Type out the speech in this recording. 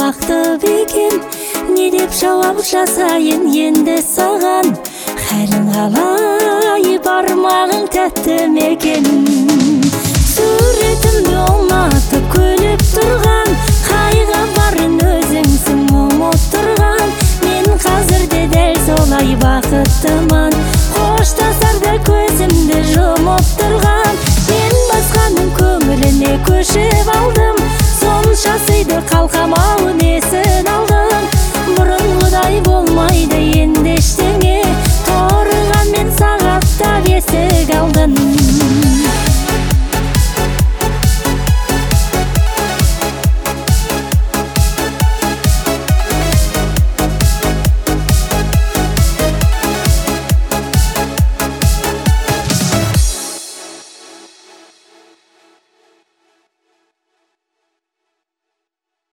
бақты бекем, не деп жауап жасайын енді саған. Хәлің қалай, бармағың тәтті мекен. Суретімді ұнатып күліп тұрған, қайға барын өзіңсің ұмыт тұрған. Мен қазірде дәл солай бақыттымын, қоштасарда көзімді жұмып тұрған. Мен басқаның көңіліне көшіп